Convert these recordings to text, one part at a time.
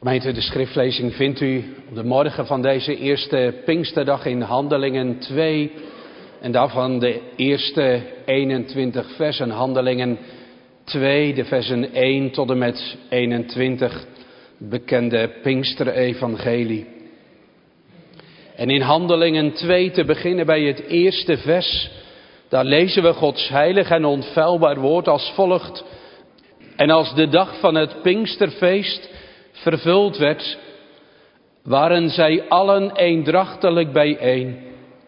Gemeente, de schriftlezing vindt u op de morgen van deze eerste Pinksterdag in Handelingen 2. En daarvan de eerste 21 versen, Handelingen 2, de versen 1 tot en met 21, bekende Pinksterevangelie. En in Handelingen 2 te beginnen bij het eerste vers, daar lezen we Gods heilig en onfeilbaar woord als volgt. En als de dag van het Pinksterfeest vervuld werd, waren zij allen eendrachtelijk bijeen.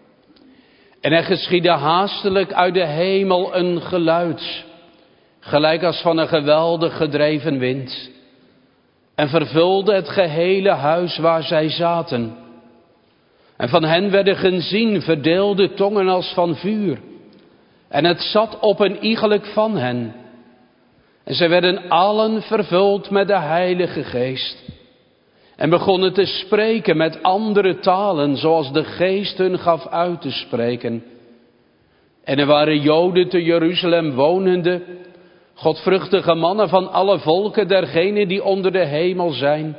En er geschiedde haastelijk uit de hemel een geluid, gelijk als van een geweldig gedreven wind, en vervulde het gehele huis waar zij zaten. En van hen werden gezien verdeelde tongen als van vuur, en het zat op een iegelijk van hen. En zij werden allen vervuld met de Heilige Geest. En begonnen te spreken met andere talen, zoals de Geest hun gaf uit te spreken. En er waren Joden te Jeruzalem wonende, godvruchtige mannen van alle volken dergenen die onder de hemel zijn.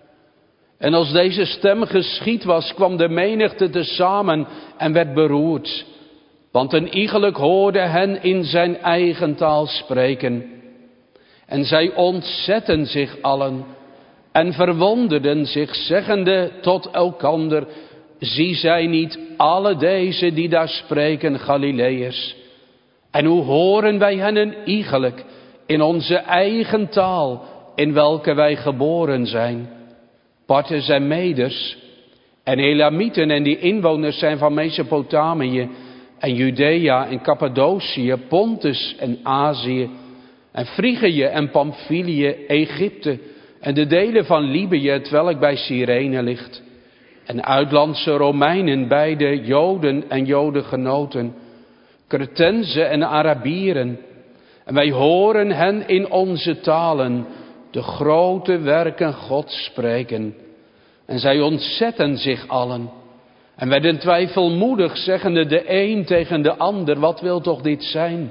En als deze stem geschied was, kwam de menigte tezamen en werd beroerd. Want een iegelijk hoorde hen in zijn eigen taal spreken. En zij ontzetten zich allen en verwonderden zich, zeggende tot elkander: zie zij niet alle deze die daar spreken Galileërs? En hoe horen wij hen een iegelijk in onze eigen taal, in welke wij geboren zijn? Parters en Meders en Elamieten en die inwoners zijn van Mesopotamië en Judea en Cappadocië, Pontus en Azië, en Frigië en Pamphylië, Egypte en de delen van Libië, hetwelk bij Cyrene ligt. En uitlandse Romeinen, beide Joden en Jodengenoten, Cretenzen en Arabieren. En wij horen hen in onze talen de grote werken Gods spreken. En zij ontzetten zich allen en werden twijfelmoedig, zeggende de een tegen de ander: wat wil toch dit zijn?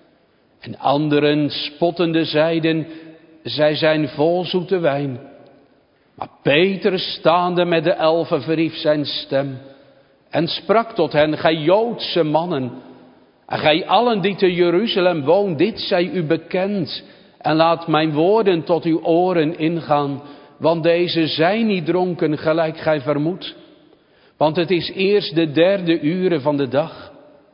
En anderen spottende zeiden: zij zijn vol zoete wijn. Maar Peter, staande met de 11, verhief zijn stem en sprak tot hen: gij Joodse mannen, en gij allen die te Jeruzalem woont, dit zij u bekend. En laat mijn woorden tot uw oren ingaan, want deze zijn niet dronken gelijk gij vermoedt. Want het is eerst de 3e uur van de dag.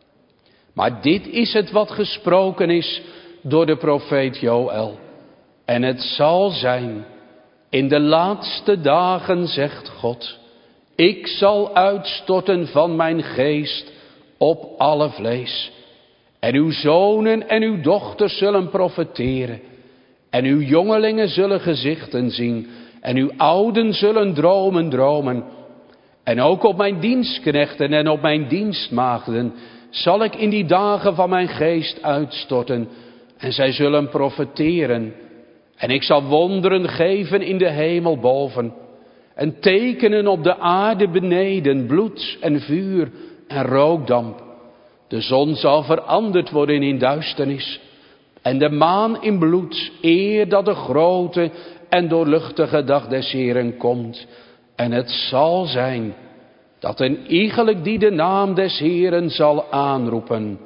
Maar dit is het wat gesproken is door de profeet Joël. En het zal zijn, in de laatste dagen, zegt God, ik zal uitstorten van mijn geest op alle vlees. En uw zonen en uw dochters zullen profeteren. En uw jongelingen zullen gezichten zien. En uw ouden zullen dromen. En ook op mijn dienstknechten en op mijn dienstmaagden zal ik in die dagen van mijn geest uitstorten. En zij zullen profeteren. En ik zal wonderen geven in de hemel boven. En tekenen op de aarde beneden, bloed en vuur en rookdamp. De zon zal veranderd worden in duisternis. En de maan in bloed, eer dat de grote en doorluchtige dag des Heeren komt. En het zal zijn dat een iegelijk die de naam des Heeren zal aanroepen,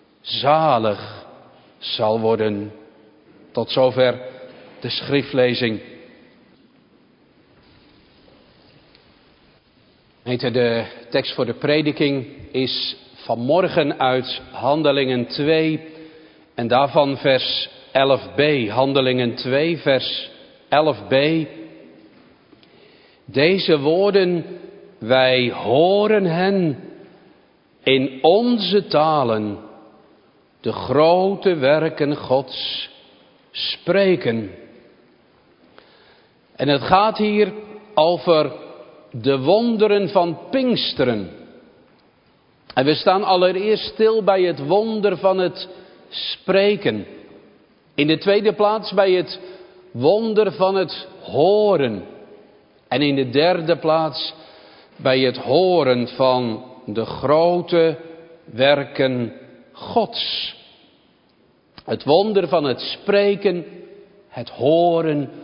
zalig zal worden. Tot zover de schriftlezing. De tekst voor de prediking is vanmorgen uit Handelingen 2 en daarvan vers 11b. Handelingen 2 vers 11b. Deze woorden: wij horen hen in onze talen de grote werken Gods spreken. En het gaat hier over de wonderen van Pinksteren. En we staan allereerst stil bij het wonder van het spreken. In de tweede plaats bij het wonder van het horen. En in de derde plaats bij het horen van de grote werken Gods. Het wonder van het spreken, het horen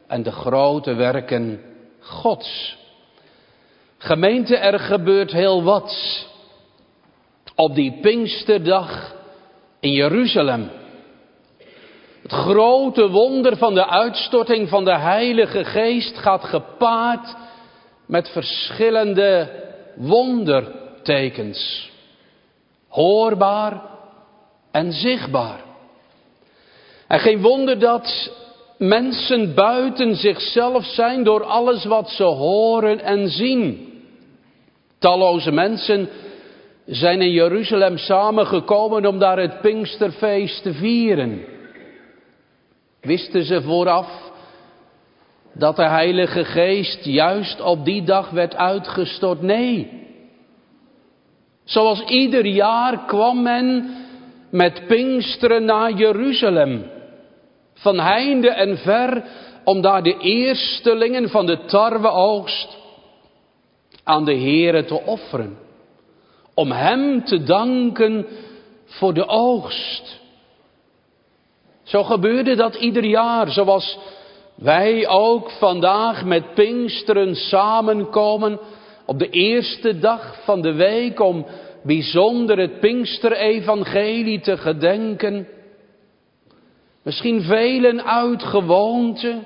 en de grote werken Gods. Gemeente, er gebeurt heel wat op die Pinksterdag in Jeruzalem. Het grote wonder van de uitstorting van de Heilige Geest gaat gepaard met verschillende wondertekens. Hoorbaar en zichtbaar. En geen wonder dat mensen buiten zichzelf zijn door alles wat ze horen en zien. Talloze mensen zijn in Jeruzalem samengekomen om daar het Pinksterfeest te vieren. Wisten ze vooraf dat de Heilige Geest juist op die dag werd uitgestort? Nee. Zoals ieder jaar kwam men met Pinksteren naar Jeruzalem. Van heinde en ver om daar de eerstelingen van de tarweoogst aan de Heere te offeren. Om hem te danken voor de oogst. Zo gebeurde dat ieder jaar, zoals wij ook vandaag met Pinksteren samenkomen op de eerste dag van de week om bijzonder het Pinksterevangelie te gedenken. Misschien velen uit gewoonte.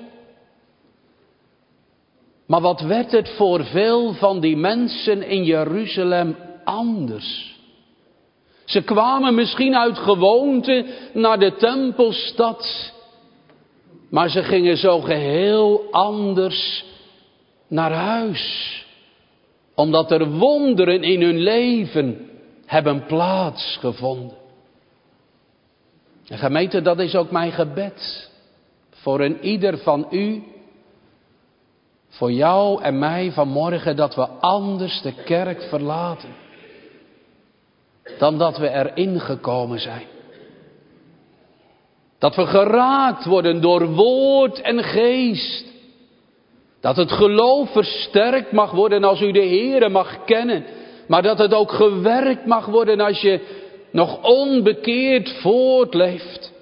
Maar wat werd het voor veel van die mensen in Jeruzalem anders? Ze kwamen misschien uit gewoonte naar de tempelstad. Maar ze gingen zo geheel anders naar huis. Omdat er wonderen in hun leven hebben plaatsgevonden. En gemeente, dat is ook mijn gebed. Voor een ieder van u. Voor jou en mij vanmorgen, dat we anders de kerk verlaten. Dan dat we erin gekomen zijn. Dat we geraakt worden door woord en geest. Dat het geloof versterkt mag worden als u de Heere mag kennen. Maar dat het ook gewerkt mag worden als je nog onbekeerd voortleeft.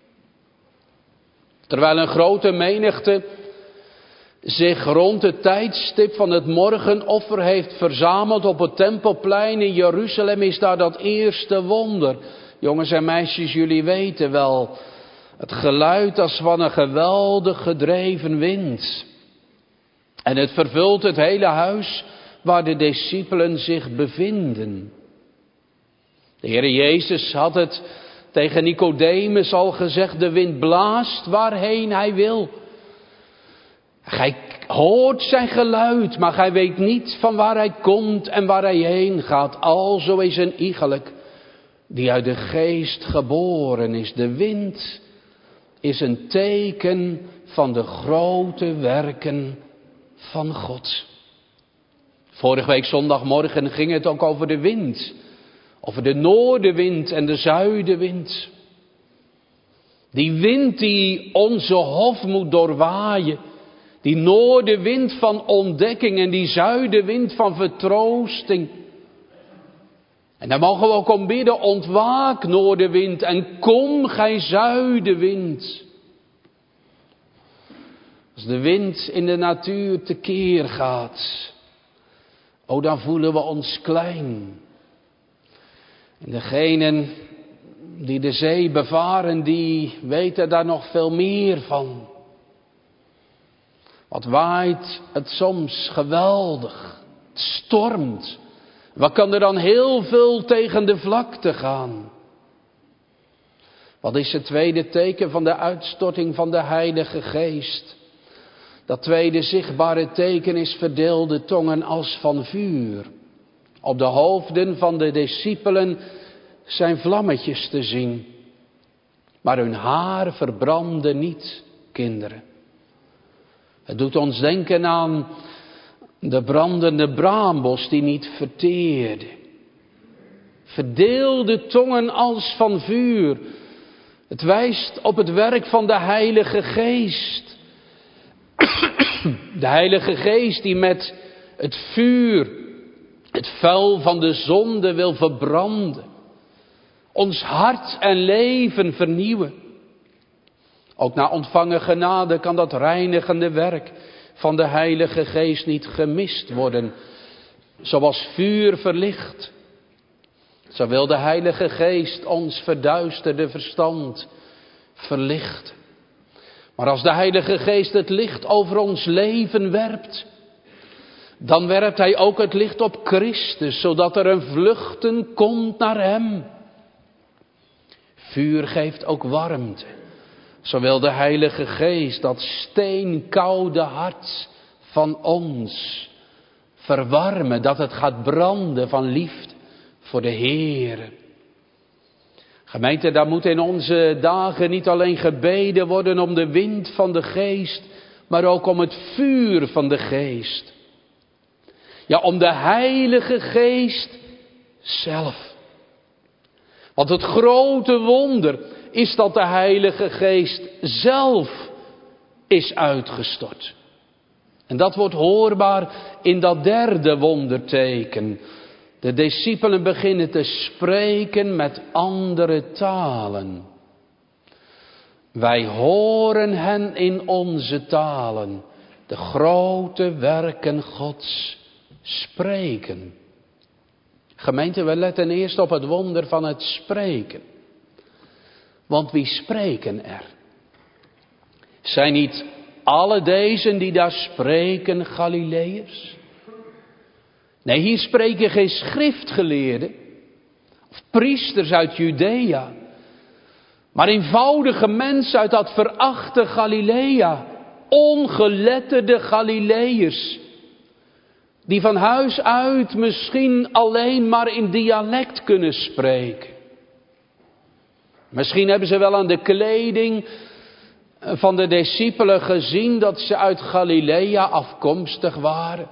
Terwijl een grote menigte zich rond het tijdstip van het morgenoffer heeft verzameld op het Tempelplein in Jeruzalem, is daar dat eerste wonder. Jongens en meisjes, jullie weten wel, het geluid als van een geweldig gedreven wind. En het vervult het hele huis waar de discipelen zich bevinden. De Heer Jezus had het tegen Nicodemus al gezegd, de wind blaast waarheen hij wil. Gij hoort zijn geluid, maar gij weet niet van waar hij komt en waar hij heen gaat. Alzo is een iegelijk die uit de geest geboren is. De wind is een teken van de grote werken van God. Vorige week zondagmorgen ging het ook over de wind. Over de noordenwind en de zuidenwind. Die wind die onze hof moet doorwaaien. Die noordenwind van ontdekking en die zuidenwind van vertroosting. En daar mogen we ook om bidden, ontwaak noordenwind en kom gij zuidenwind. Als de wind in de natuur tekeer gaat, dan voelen we ons klein. En degenen die de zee bevaren, die weten daar nog veel meer van. Wat waait het soms geweldig, het stormt. Wat kan er dan heel veel tegen de vlakte gaan? Wat is het tweede teken van de uitstorting van de Heilige Geest? Dat tweede zichtbare teken is verdeelde tongen als van vuur. Op de hoofden van de discipelen zijn vlammetjes te zien. Maar hun haar verbrandde niet, kinderen. Het doet ons denken aan de brandende braambos die niet verteerde. Verdeelde tongen als van vuur. Het wijst op het werk van de Heilige Geest. De Heilige Geest die met het vuur het vuil van de zonde wil verbranden. Ons hart en leven vernieuwen. Ook na ontvangen genade kan dat reinigende werk van de Heilige Geest niet gemist worden. Zoals vuur verlicht, zo wil de Heilige Geest ons verduisterde verstand verlichten. Maar als de Heilige Geest het licht over ons leven werpt, dan werpt Hij ook het licht op Christus, zodat er een vluchten komt naar Hem. Vuur geeft ook warmte. Zo wil de Heilige Geest dat steenkoude hart van ons verwarmen, dat het gaat branden van liefde voor de Heer. Gemeente, daar moet in onze dagen niet alleen gebeden worden om de wind van de Geest, maar ook om het vuur van de Geest. Ja, om de Heilige Geest zelf. Want het grote wonder is dat de Heilige Geest zelf is uitgestort. En dat wordt hoorbaar in dat derde wonderteken. De discipelen beginnen te spreken met andere talen. Wij horen hen in onze talen de grote werken Gods spreken. Gemeente, we letten eerst op het wonder van het spreken. Want wie spreken er? Zijn niet alle deze die daar spreken Galileërs? Nee, hier spreken geen schriftgeleerden of priesters uit Judea, maar eenvoudige mensen uit dat verachte Galilea, ongeletterde Galileërs, die van huis uit misschien alleen maar in dialect kunnen spreken. Misschien hebben ze wel aan de kleding van de discipelen gezien dat ze uit Galilea afkomstig waren.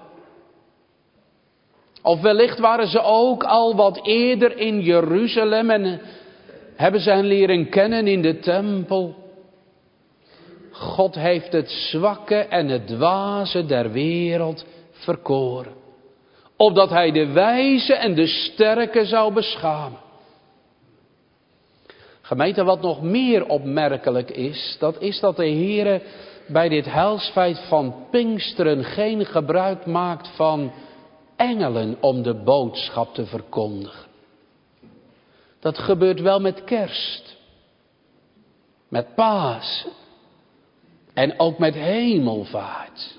Of wellicht waren ze ook al wat eerder in Jeruzalem en hebben ze hen leren kennen in de tempel. God heeft het zwakke en het dwaze der wereld verkoren, opdat Hij de wijze en de sterke zou beschamen. Gemeente, wat nog meer opmerkelijk is, dat is dat de Heere bij dit heilsfeit van Pinksteren geen gebruik maakt van engelen om de boodschap te verkondigen. Dat gebeurt wel met Kerst, met Pasen en ook met Hemelvaart.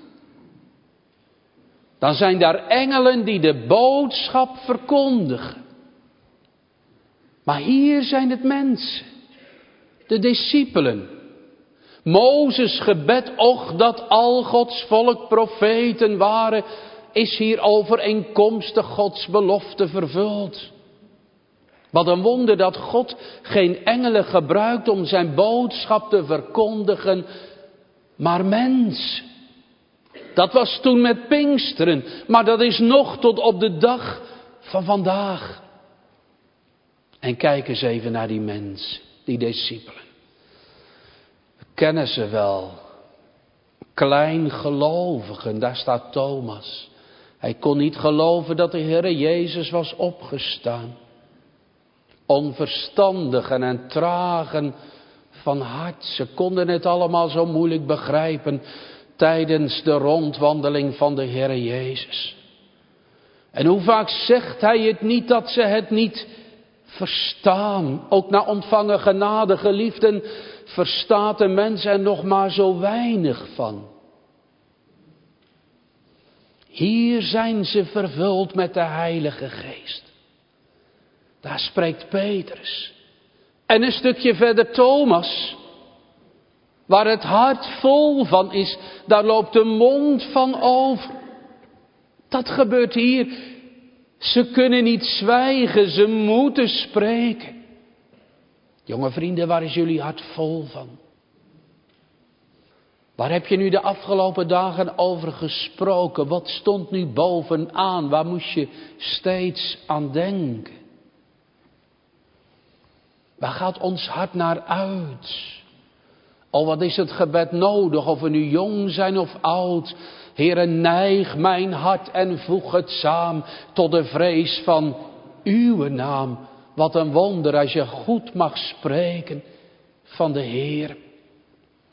Dan zijn daar engelen die de boodschap verkondigen. Maar hier zijn het mensen, de discipelen. Mozes' gebed, och dat al Gods volk profeten waren, is hier overeenkomstig Gods belofte vervuld. Wat een wonder dat God geen engelen gebruikt om zijn boodschap te verkondigen, maar mensen. Dat was toen met Pinksteren, maar dat is nog tot op de dag van vandaag. En kijk eens even naar die mensen, die discipelen. We kennen ze wel. Kleingelovigen, daar staat Thomas. Hij kon niet geloven dat de Heere Jezus was opgestaan. Onverstandigen en tragen van hart. Ze konden het allemaal zo moeilijk begrijpen tijdens de rondwandeling van de Heere Jezus. En hoe vaak zegt Hij het niet dat ze het niet verstaan. Ook na ontvangen genade, geliefden, verstaat de mens er nog maar zo weinig van. Hier zijn ze vervuld met de Heilige Geest. Daar spreekt Petrus. En een stukje verder Thomas. Waar het hart vol van is, daar loopt de mond van over. Dat gebeurt hier. Ze kunnen niet zwijgen, ze moeten spreken. Jonge vrienden, waar is jullie hart vol van? Waar heb je nu de afgelopen dagen over gesproken? Wat stond nu bovenaan? Waar moest je steeds aan denken? Waar gaat ons hart naar uit? Oh, wat is het gebed nodig, of we nu jong zijn of oud. Heere, neig mijn hart en voeg het samen tot de vrees van uw naam. Wat een wonder als je goed mag spreken van de Heer.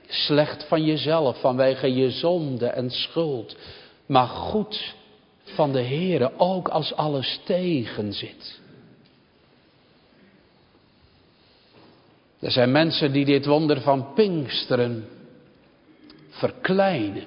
Slecht van jezelf vanwege je zonde en schuld. Maar goed van de Heere, ook als alles tegenzit. Er zijn mensen die dit wonder van Pinksteren verkleinen.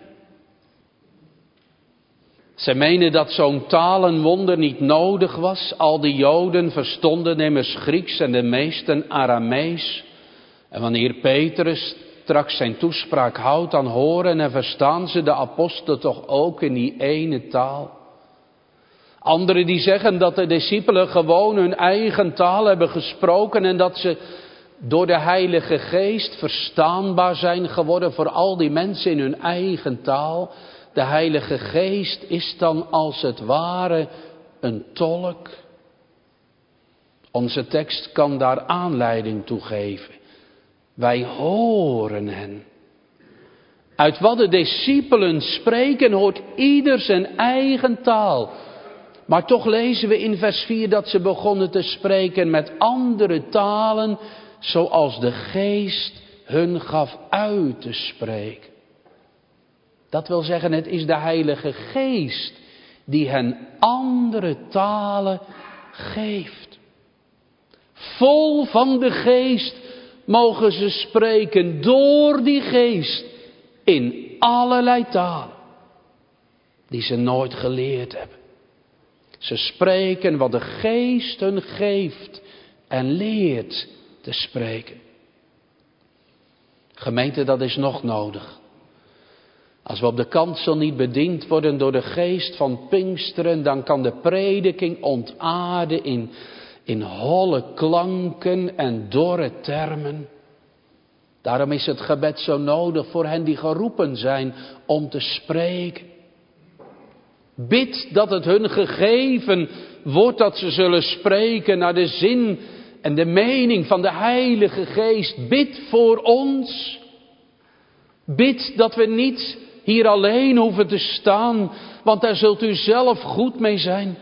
Ze menen dat zo'n talenwonder niet nodig was. Al die Joden verstonden immers Grieks en de meesten Aramees. En wanneer Petrus straks zijn toespraak houdt, dan horen en verstaan ze de apostelen toch ook in die ene taal. Anderen die zeggen dat de discipelen gewoon hun eigen taal hebben gesproken en dat ze door de Heilige Geest verstaanbaar zijn geworden voor al die mensen in hun eigen taal. De Heilige Geest is dan als het ware een tolk. Onze tekst kan daar aanleiding toe geven. Wij horen hen. Uit wat de discipelen spreken hoort ieder zijn eigen taal. Maar toch lezen we in vers 4 dat ze begonnen te spreken met andere talen, zoals de Geest hun gaf uit te spreken. Dat wil zeggen, het is de Heilige Geest die hen andere talen geeft. Vol van de Geest mogen ze spreken door die Geest in allerlei talen die ze nooit geleerd hebben. Ze spreken wat de Geest hun geeft en leert te spreken. Gemeente, dat is nog nodig. Als we op de kansel niet bediend worden door de Geest van Pinksteren, dan kan de prediking ontaarden in holle klanken en dorre termen. Daarom is het gebed zo nodig voor hen die geroepen zijn om te spreken. Bid dat het hun gegeven wordt dat ze zullen spreken naar de zin en de mening van de Heilige Geest. Bid voor ons. Bid dat we niet hier alleen hoeven te staan, want daar zult u zelf goed mee zijn.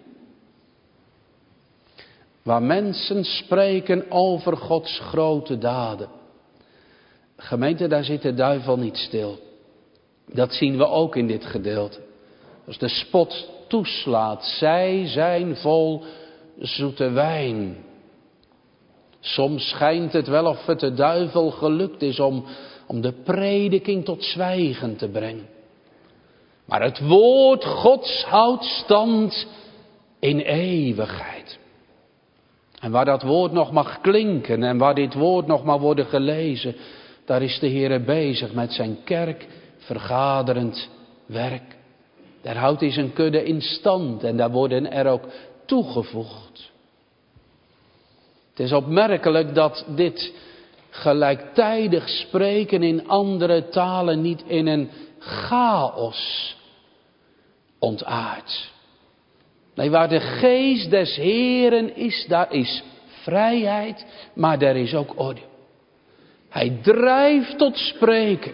Waar mensen spreken over Gods grote daden. Gemeente, daar zit de duivel niet stil. Dat zien we ook in dit gedeelte. Als de spot toeslaat, zij zijn vol zoete wijn. Soms schijnt het wel of het de duivel gelukt is om de prediking tot zwijgen te brengen. Maar het woord Gods houdt stand in eeuwigheid. En waar dat woord nog mag klinken en waar dit woord nog mag worden gelezen, daar is de Heere bezig met zijn kerk vergaderend werk. Daar houdt hij zijn kudde in stand en daar worden er ook toegevoegd. Het is opmerkelijk dat dit gelijktijdig spreken in andere talen niet in een chaos ontaardt. Nee, waar de Geest des Heeren is, daar is vrijheid, maar daar is ook orde. Hij drijft tot spreken.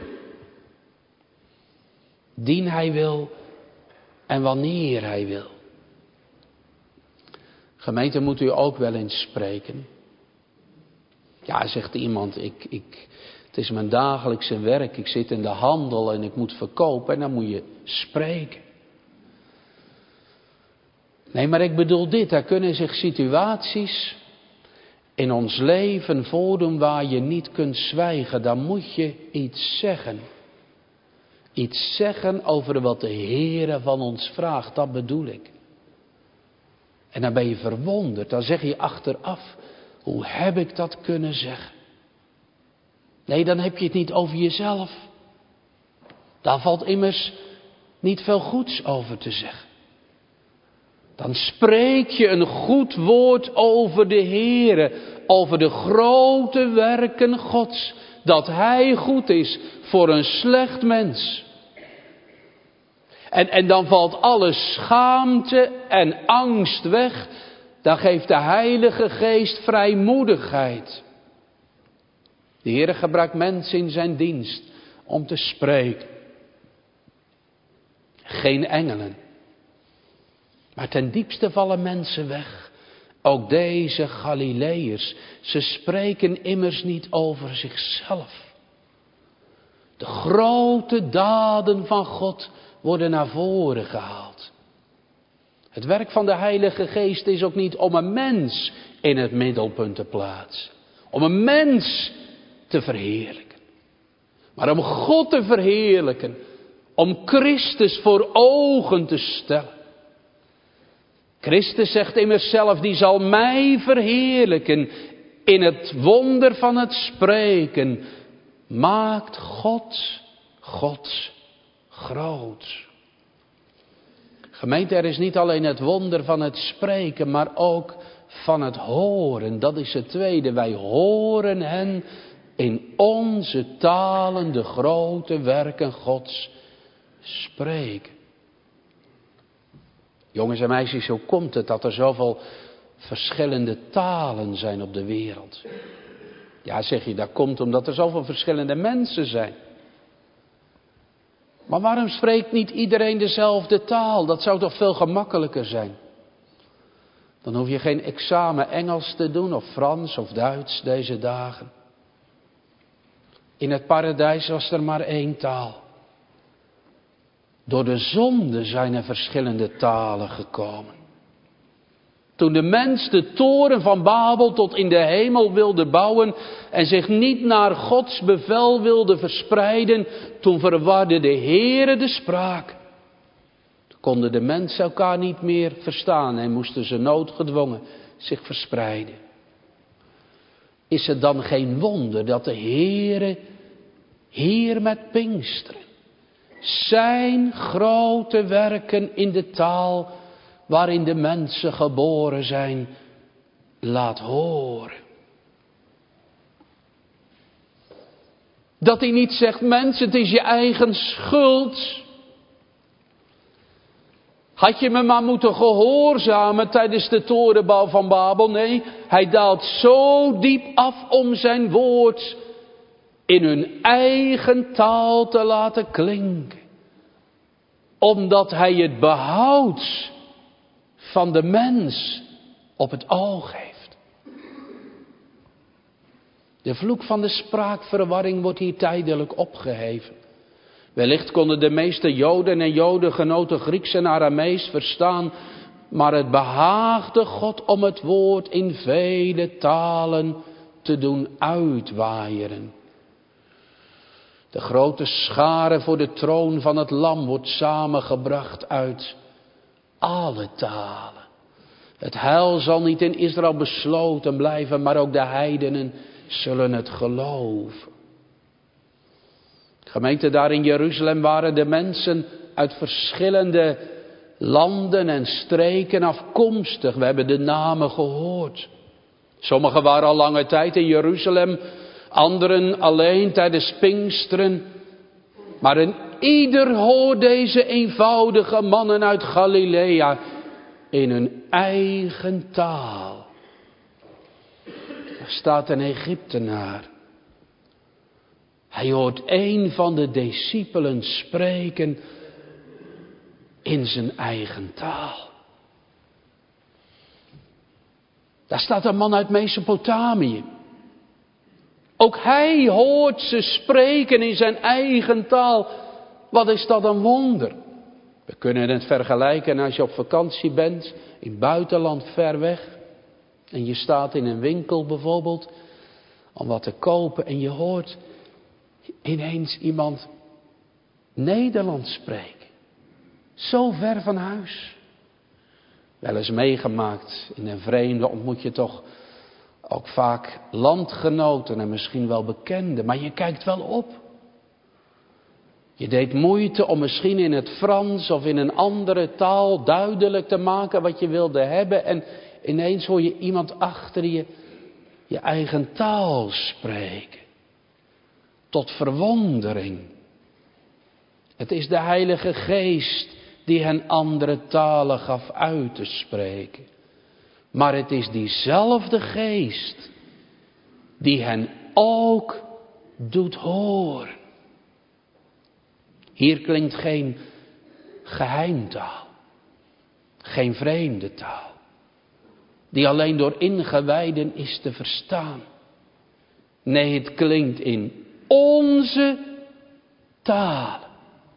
Dien hij wil en wanneer hij wil. Gemeente, moet u ook wel eens spreken? Ja, zegt iemand, het is mijn dagelijkse werk, ik zit in de handel en ik moet verkopen en dan moet je spreken. Nee, maar ik bedoel dit, er kunnen zich situaties in ons leven voordoen waar je niet kunt zwijgen. Dan moet je iets zeggen. Iets zeggen over wat de Heere van ons vraagt, dat bedoel ik. En dan ben je verwonderd, dan zeg je achteraf, hoe heb ik dat kunnen zeggen? Nee, dan heb je het niet over jezelf. Daar valt immers niet veel goeds over te zeggen. Dan spreek je een goed woord over de Heere, over de grote werken Gods, dat Hij goed is voor een slecht mens. En dan valt alle schaamte en angst weg. Dan geeft de Heilige Geest vrijmoedigheid. De Heere gebruikt mensen in zijn dienst om te spreken. Geen engelen. Maar ten diepste vallen mensen weg. Ook deze Galileërs. Ze spreken immers niet over zichzelf. De grote daden van God worden naar voren gehaald. Het werk van de Heilige Geest is ook niet om een mens in het middelpunt te plaatsen. Om een mens te verheerlijken. Maar om God te verheerlijken. Om Christus voor ogen te stellen. Christus zegt immers zelf, die zal mij verheerlijken in het wonder van het spreken. Maakt God groot. Gemeente, er is niet alleen het wonder van het spreken, maar ook van het horen. Dat is het tweede. Wij horen hen in onze talen de grote werken Gods spreken. Jongens en meisjes, hoe komt het dat er zoveel verschillende talen zijn op de wereld? Ja, zeg je, dat komt omdat er zoveel verschillende mensen zijn. Maar waarom spreekt niet iedereen dezelfde taal? Dat zou toch veel gemakkelijker zijn? Dan hoef je geen examen Engels te doen of Frans of Duits deze dagen. In het paradijs was er maar één taal. Door de zonde zijn er verschillende talen gekomen. Toen de mens de toren van Babel tot in de hemel wilde bouwen en zich niet naar Gods bevel wilde verspreiden, toen verwarde de Heere de spraak. Toen konden de mensen elkaar niet meer verstaan en moesten ze noodgedwongen zich verspreiden. Is het dan geen wonder dat de Heere hier met Pinksteren zijn grote werken in de taal waarin de mensen geboren zijn, laat horen. Dat hij niet zegt, mens, het is je eigen schuld. Had je me maar moeten gehoorzamen tijdens de torenbouw van Babel? Nee, hij daalt zo diep af om zijn woord in hun eigen taal te laten klinken. Omdat hij het behoud van de mens op het oog heeft. De vloek van de spraakverwarring wordt hier tijdelijk opgeheven. Wellicht konden de meeste Joden en Jodengenoten Grieks en Aramees verstaan, maar het behaagde God om het woord in vele talen te doen uitwaaieren. De grote schare voor de troon van het lam wordt samengebracht uit alle talen. Het heil zal niet in Israël besloten blijven, maar ook de heidenen zullen het geloven. Gemeente, daar in Jeruzalem waren de mensen uit verschillende landen en streken afkomstig. We hebben de namen gehoord. Sommigen waren al lange tijd in Jeruzalem, anderen alleen tijdens Pinksteren. Maar een ieder hoort deze eenvoudige mannen uit Galilea in hun eigen taal. Er staat een Egyptenaar. Hij hoort een van de discipelen spreken in zijn eigen taal. Daar staat een man uit Mesopotamië. Ook hij hoort ze spreken in zijn eigen taal. Wat is dat een wonder? We kunnen het vergelijken als je op vakantie bent, in het buitenland ver weg. En je staat in een winkel bijvoorbeeld om wat te kopen en je hoort ineens iemand Nederlands spreken. Zo ver van huis. Wel eens meegemaakt. In een vreemde ontmoet je toch ook vaak landgenoten en misschien wel bekenden. Maar je kijkt wel op. Je deed moeite om misschien in het Frans of in een andere taal duidelijk te maken wat je wilde hebben. En ineens hoor je iemand achter je eigen taal spreken. Tot verwondering. Het is de Heilige Geest die hen andere talen gaf uit te spreken. Maar het is diezelfde Geest die hen ook doet horen. Hier klinkt geen geheimtaal. Geen vreemde taal. Die alleen door ingewijden is te verstaan. Nee, het klinkt in onze talen.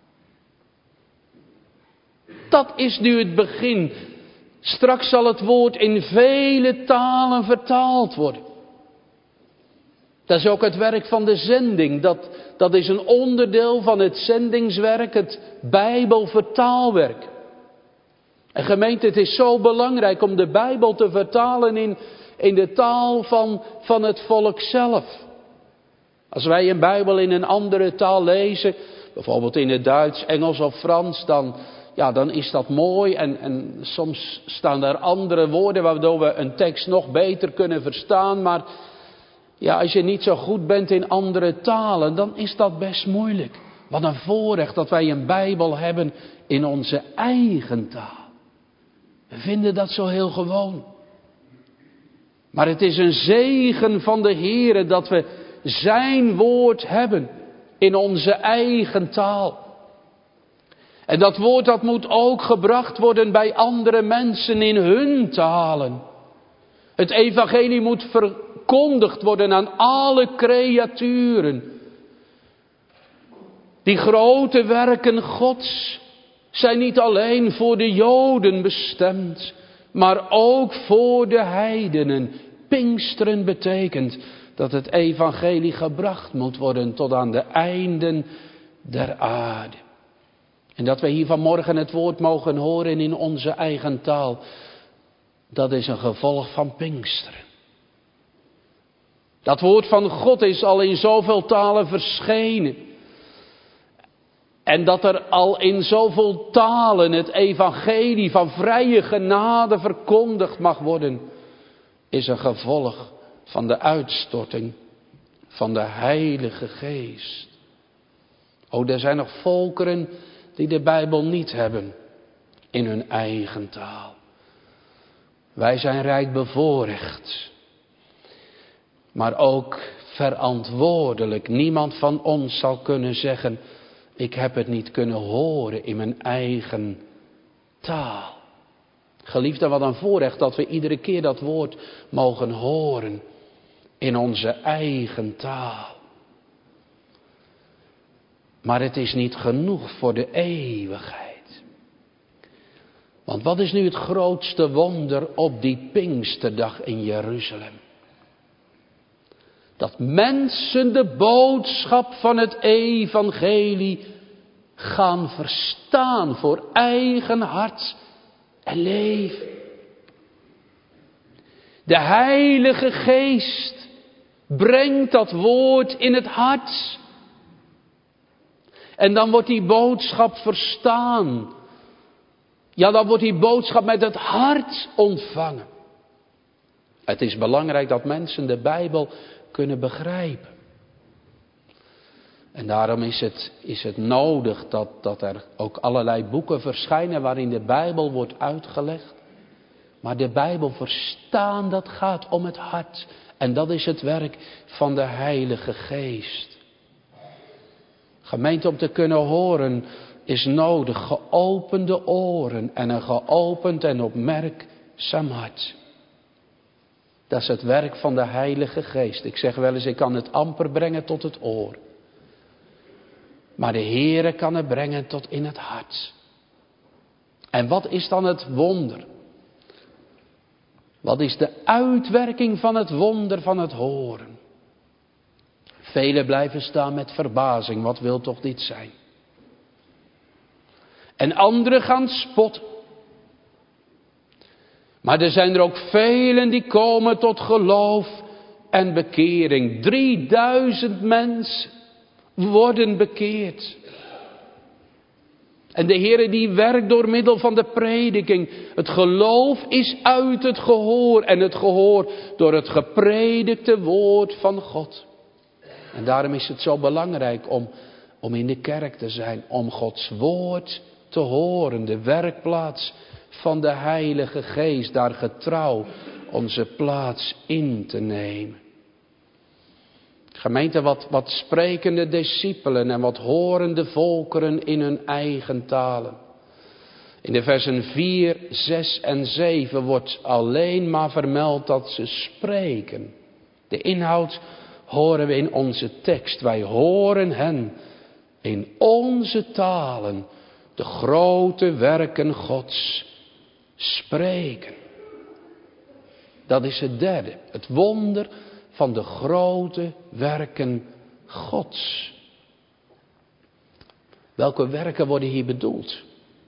Dat is nu het begin. Straks zal het woord in vele talen vertaald worden. Dat is ook het werk van de zending. Dat is een onderdeel van het zendingswerk, het Bijbelvertaalwerk. En gemeente, het is zo belangrijk om de Bijbel te vertalen in de taal van het volk zelf. Als wij een Bijbel in een andere taal lezen, bijvoorbeeld in het Duits, Engels of Frans, dan is dat mooi. En soms staan daar andere woorden waardoor we een tekst nog beter kunnen verstaan. Maar ja, als je niet zo goed bent in andere talen, dan is dat best moeilijk. Wat een voorrecht dat wij een Bijbel hebben in onze eigen taal. We vinden dat zo heel gewoon. Maar het is een zegen van de Heere dat we zijn woord hebben in onze eigen taal. En dat woord dat moet ook gebracht worden bij andere mensen in hun talen. Het evangelie moet verkondigd worden aan alle creaturen. Die grote werken Gods zijn niet alleen voor de Joden bestemd, maar ook voor de heidenen. Pinksteren betekent dat het evangelie gebracht moet worden tot aan de einden der aarde. En dat we hier vanmorgen het woord mogen horen in onze eigen taal, dat is een gevolg van Pinksteren. Dat woord van God is al in zoveel talen verschenen. En dat er al in zoveel talen het evangelie van vrije genade verkondigd mag worden, is een gevolg van de uitstorting van de Heilige Geest. Er zijn nog volkeren die de Bijbel niet hebben in hun eigen taal. Wij zijn rijk bevoorrecht, maar ook verantwoordelijk. Niemand van ons zal kunnen zeggen, ik heb het niet kunnen horen in mijn eigen taal. Geliefden, wat een voorrecht dat we iedere keer dat woord mogen horen in onze eigen taal. Maar het is niet genoeg voor de eeuwigheid. Want wat is nu het grootste wonder op die Pinksterdag in Jeruzalem? Dat mensen de boodschap van het evangelie gaan verstaan voor eigen hart en leven. De Heilige Geest brengt dat woord in het hart. En dan wordt die boodschap verstaan. Ja, dan wordt die boodschap met het hart ontvangen. Het is belangrijk dat mensen de Bijbel kunnen begrijpen. En daarom is het nodig dat er ook allerlei boeken verschijnen waarin de Bijbel wordt uitgelegd. Maar de Bijbel verstaan, dat gaat om het hart. En dat is het werk van de Heilige Geest. Gemeente, om te kunnen horen is nodig geopende oren en een geopend en opmerkzaam hart. Dat is het werk van de Heilige Geest. Ik zeg wel eens, ik kan het amper brengen tot het oor. Maar de Heere kan het brengen tot in het hart. En wat is dan het wonder? Wat is de uitwerking van het wonder van het horen? Velen blijven staan met verbazing. Wat wil toch dit zijn? En anderen gaan spotten. Maar er zijn er ook velen die komen tot geloof en bekering. 3000 mensen worden bekeerd. En de Heere die werkt door middel van de prediking. Het geloof is uit het gehoor en het gehoor door het gepredikte woord van God. En daarom is het zo belangrijk om in de kerk te zijn, om Gods woord te horen, de werkplaats van de Heilige Geest, daar getrouw onze plaats in te nemen. Gemeente, wat sprekende discipelen en wat horende volkeren in hun eigen talen. In de versen 4, 6 en 7 wordt alleen maar vermeld dat ze spreken. De inhoud horen we in onze tekst. Wij horen hen in onze talen de grote werken Gods spreken. Dat is het derde, het wonder van de grote werken Gods. Welke werken worden hier bedoeld?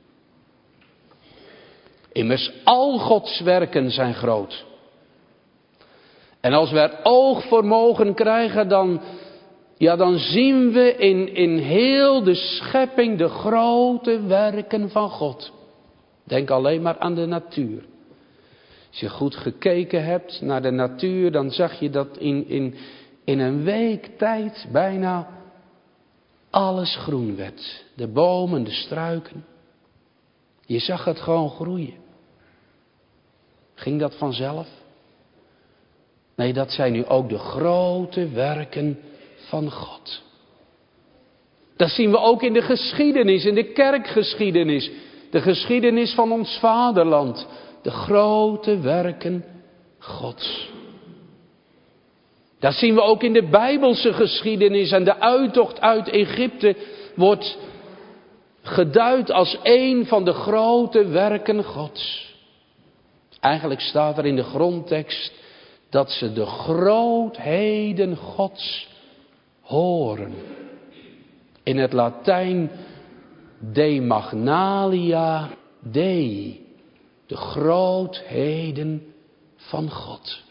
Immers al Gods werken zijn groot. En als we er oog voor mogen krijgen, dan zien we in heel de schepping de grote werken van God. Denk alleen maar aan de natuur. Als je goed gekeken hebt naar de natuur, dan zag je dat in een week tijd bijna alles groen werd. De bomen, de struiken. Je zag het gewoon groeien. Ging dat vanzelf? Nee, dat zijn nu ook de grote werken van God. Dat zien we ook in de geschiedenis, in de kerkgeschiedenis. De geschiedenis van ons vaderland. De grote werken Gods. Dat zien we ook in de Bijbelse geschiedenis. En de uittocht uit Egypte wordt geduid als een van de grote werken Gods. Eigenlijk staat er in de grondtekst dat ze de grootheden Gods horen. In het Latijn de magnalia Dei. De grootheden van God.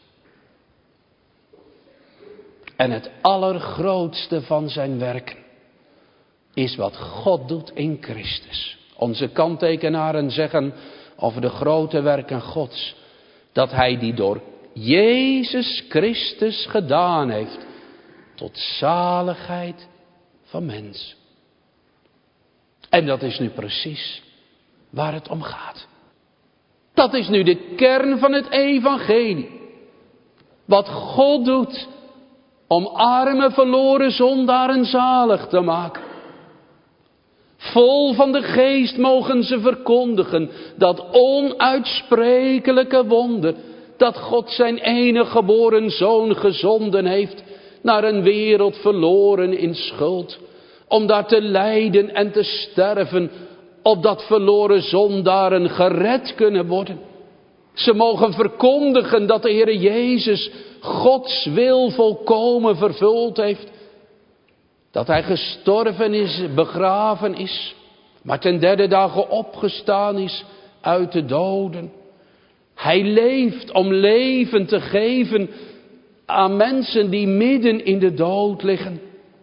En het allergrootste van zijn werken is wat God doet in Christus. Onze kanttekenaren zeggen over de grote werken Gods, dat hij die door Jezus Christus gedaan heeft tot zaligheid van mens. En dat is nu precies waar het om gaat. Dat is nu de kern van het evangelie. Wat God doet om arme verloren zondaren zalig te maken. Vol van de geest mogen ze verkondigen dat onuitsprekelijke wonder, dat God zijn enige geboren zoon gezonden heeft naar een wereld verloren in schuld, om daar te lijden en te sterven, opdat verloren zondaren gered kunnen worden. Ze mogen verkondigen dat de Heer Jezus Gods wil volkomen vervuld heeft. Dat hij gestorven is, begraven is, maar ten derde dagen opgestaan is uit de doden. Hij leeft om leven te geven aan mensen die midden in de dood liggen.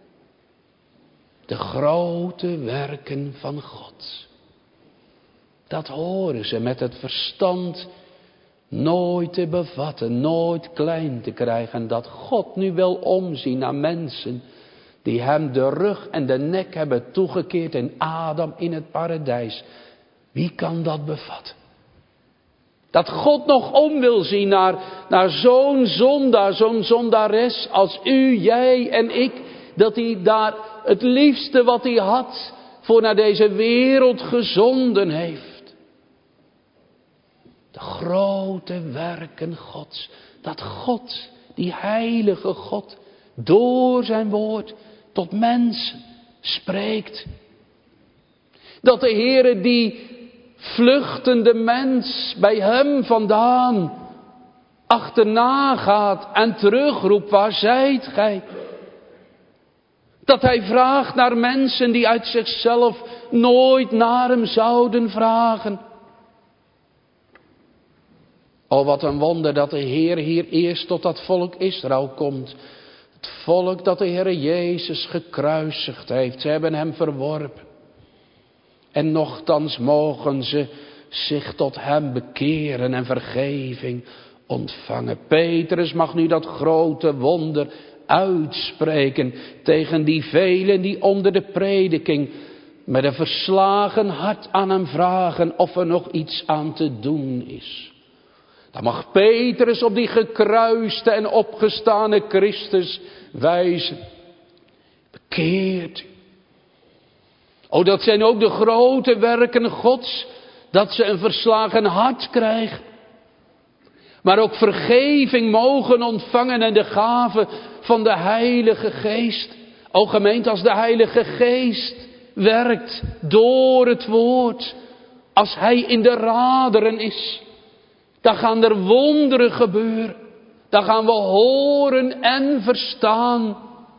De grote werken van God. Dat horen ze met het verstand nooit te bevatten, nooit klein te krijgen. Dat God nu wil omzien naar mensen die hem de rug en de nek hebben toegekeerd in Adam in het paradijs. Wie kan dat bevatten? Dat God nog om wil zien naar zo'n zondaar, zo'n zondares als u, jij en ik. Dat hij daar het liefste wat hij had voor naar deze wereld gezonden heeft. De grote werken Gods. Dat God, die heilige God, door zijn woord tot mensen spreekt. Dat de Heere die vluchtende mens bij hem vandaan achterna gaat en terugroept, waar zijt gij? Dat hij vraagt naar mensen die uit zichzelf nooit naar hem zouden vragen. Oh, wat een wonder dat de Heer hier eerst tot dat volk Israël komt. Het volk dat de Heer Jezus gekruisigd heeft. Ze hebben hem verworpen. En nochtans mogen ze zich tot hem bekeren en vergeving ontvangen. Petrus mag nu dat grote wonder uitspreken tegen die velen die onder de prediking met een verslagen hart aan hem vragen of er nog iets aan te doen is. Dan mag Petrus op die gekruiste en opgestane Christus wijzen. Bekeert u. Oh, dat zijn ook de grote werken Gods, dat ze een verslagen hart krijgen. Maar ook vergeving mogen ontvangen en de gave van de Heilige Geest. O gemeente, als de Heilige Geest werkt door het woord, als Hij in de raderen is, dan gaan er wonderen gebeuren. Dan gaan we horen en verstaan.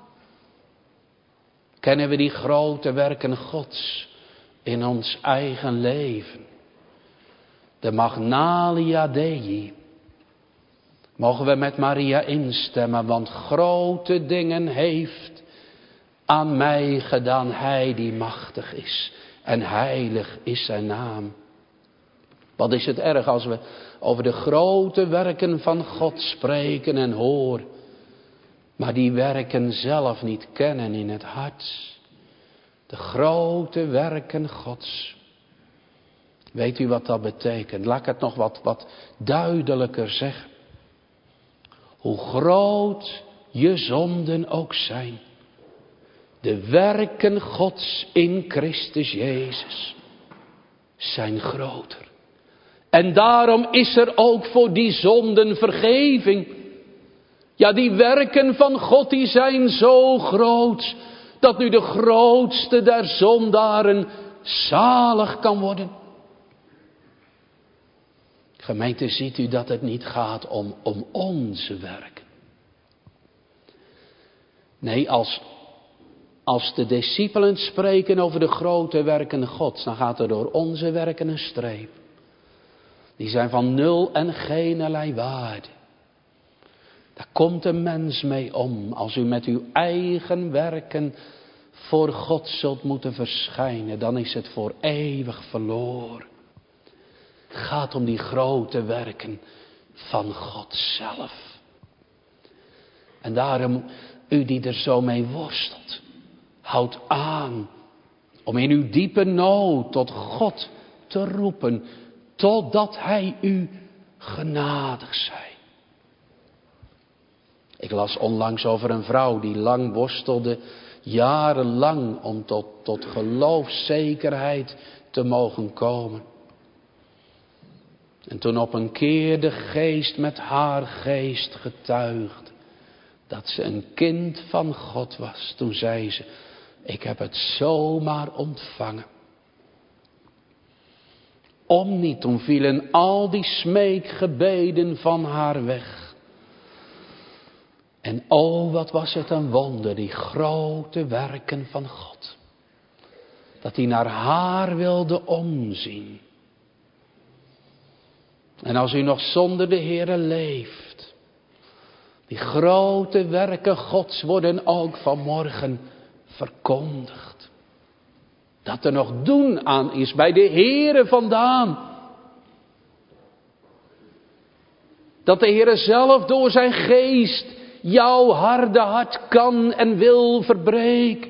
Kennen we die grote werken Gods in ons eigen leven? De Magnalia Dei. Mogen we met Maria instemmen, want grote dingen heeft aan mij gedaan Hij die machtig is. En heilig is zijn naam. Wat is het erg als we over de grote werken van God spreken en horen, maar die werken zelf niet kennen in het hart. De grote werken Gods. Weet u wat dat betekent? Laat ik het nog wat duidelijker zeggen. Hoe groot je zonden ook zijn. De werken Gods in Christus Jezus zijn groter. En daarom is er ook voor die zonden vergeving. Ja, die werken van God die zijn zo groot, dat nu de grootste der zondaren zalig kan worden. Gemeente, ziet u dat het niet gaat om onze werken. Nee, als de discipelen spreken over de grote werken Gods, dan gaat er door onze werken een streep. Die zijn van nul en geenerlei waarde. Daar komt een mens mee om als u met uw eigen werken voor God zult moeten verschijnen. Dan is het voor eeuwig verloren. Het gaat om die grote werken van God zelf. En daarom, u die er zo mee worstelt, houd aan om in uw diepe nood tot God te roepen, totdat Hij u genadig zij. Ik las onlangs over een vrouw die lang worstelde, jarenlang om tot geloofszekerheid te mogen komen. En toen op een keer de geest met haar geest getuigde dat ze een kind van God was. Toen zei ze, ik heb het zomaar ontvangen. Om niet, toen vielen al die smeekgebeden van haar weg. En oh, wat was het een wonder, die grote werken van God. Dat hij naar haar wilde omzien. En als u nog zonder de Heere leeft, die grote werken Gods worden ook vanmorgen verkondigd. Dat er nog doen aan is bij de Heere vandaan. Dat de Heere zelf door zijn geest jouw harde hart kan en wil verbreken.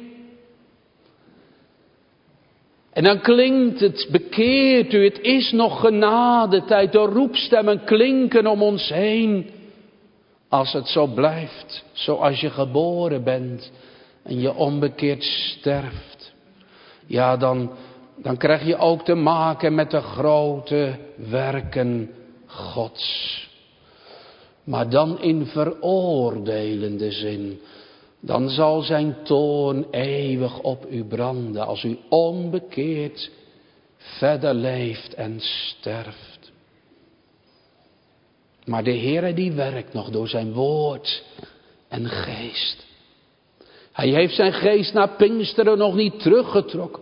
En dan klinkt het, bekeert u, het is nog genadetijd. De roepstemmen klinken om ons heen. Als het zo blijft, zoals je geboren bent en je onbekeerd sterft. Ja, dan krijg je ook te maken met de grote werken Gods. Maar dan in veroordelende zin. Dan zal zijn toorn eeuwig op u branden als u onbekeerd verder leeft en sterft. Maar de Heere die werkt nog door zijn woord en geest. Hij heeft zijn geest naar Pinksteren nog niet teruggetrokken.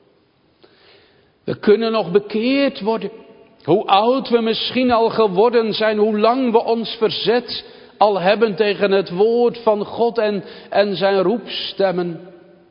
We kunnen nog bekeerd worden. Hoe oud we misschien al geworden zijn, hoe lang we ons verzet al hebben tegen het woord van God en zijn roepstemmen.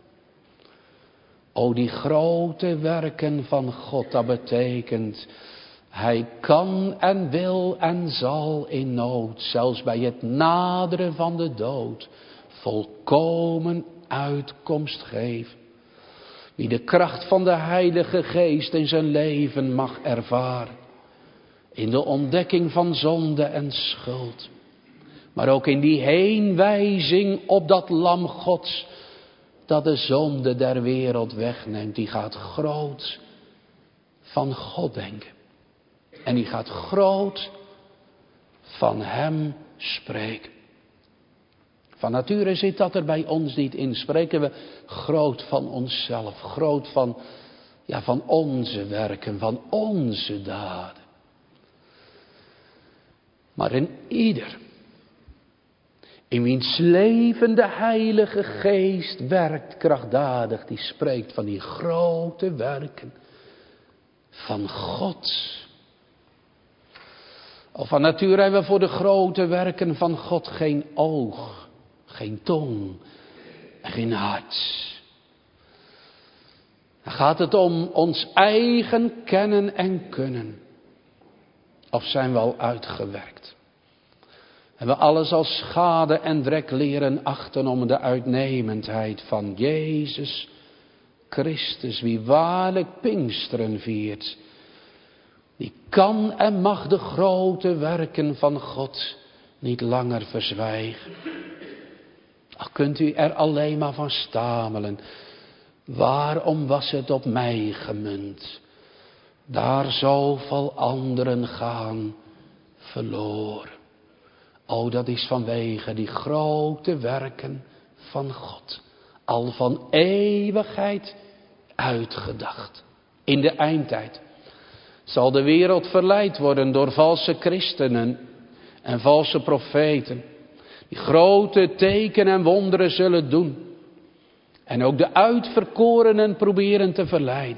O, die grote werken van God, dat betekent, Hij kan en wil en zal in nood, zelfs bij het naderen van de dood, volkomen uitkomst geven. Wie de kracht van de Heilige Geest in zijn leven mag ervaren. In de ontdekking van zonde en schuld. Maar ook in die heenwijzing op dat lam Gods. Dat de zonde der wereld wegneemt. Die gaat groot van God denken. En die gaat groot van Hem spreken. Van nature zit dat er bij ons niet in. Spreken we groot van onszelf, groot van onze werken, van onze daden. Maar in ieder, in wiens leven de Heilige Geest werkt krachtdadig, die spreekt van die grote werken van God. Of van nature hebben we voor de grote werken van God geen oog, geen tong en geen hart. Dan gaat het om ons eigen kennen en kunnen. Of zijn we al uitgewerkt? Hebben we alles als schade en drek leren achten om de uitnemendheid van Jezus Christus, wie waarlijk Pinksteren viert, die kan en mag de grote werken van God niet langer verzwijgen. Al kunt u er alleen maar van stamelen. Waarom was het op mij gemunt? Daar zoveel anderen gaan verloren. O, dat is vanwege die grote werken van God. Al van eeuwigheid uitgedacht. In de eindtijd zal de wereld verleid worden door valse christenen en valse profeten. Die grote tekenen en wonderen zullen doen. En ook de uitverkorenen proberen te verleiden.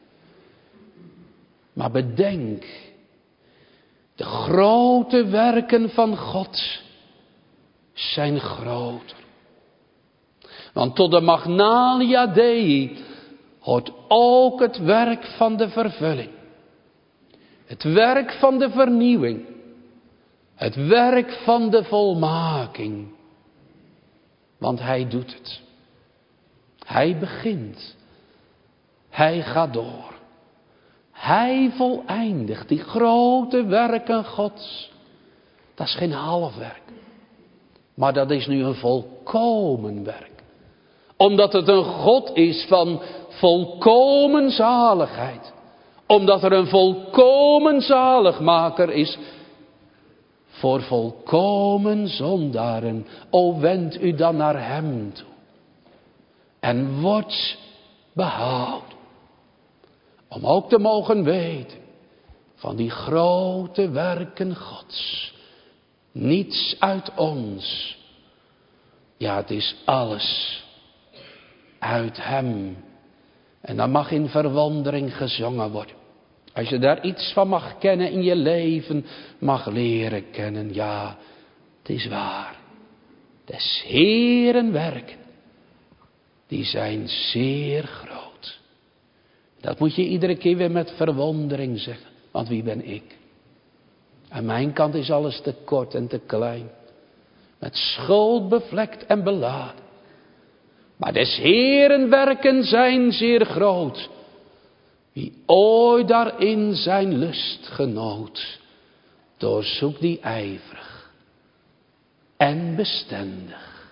Maar bedenk, de grote werken van God zijn groter. Want tot de Magnalia Dei hoort ook het werk van de vervulling. Het werk van de vernieuwing. Het werk van de volmaking. Want hij doet het. Hij begint. Hij gaat door. Hij voleindigt die grote werken Gods. Dat is geen half werk. Maar dat is nu een volkomen werk. Omdat het een God is van volkomen zaligheid. Omdat er een volkomen zaligmaker is. Voor volkomen zondaren. O, wend u dan naar hem toe. En wordt behouden. Om ook te mogen weten van die grote werken Gods. Niets uit ons. Ja, het is alles uit hem. En dan mag in verwondering gezongen worden. Als je daar iets van mag kennen in je leven, mag leren kennen. Ja, het is waar. Des Heeren werken, die zijn zeer groot. Dat moet je iedere keer weer met verwondering zeggen. Want wie ben ik? Aan mijn kant is alles te kort en te klein. Met schuld bevlekt en beladen. Maar des Heeren werken zijn zeer groot. Wie ooit daarin zijn lust genoot. Doorzoek die ijverig. En bestendig.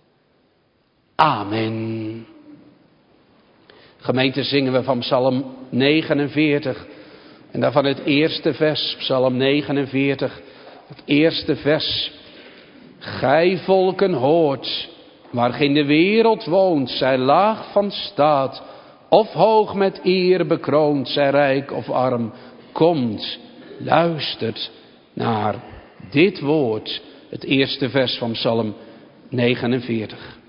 Amen. Gemeente, zingen we van Psalm 49. En daarvan het eerste vers, Psalm 49. Het eerste vers. Gij volken hoort, waar geen de wereld woont, zij laag van staat, of hoog met eer bekroond, zij rijk of arm, komt, luistert naar dit woord. Het eerste vers van Psalm 49.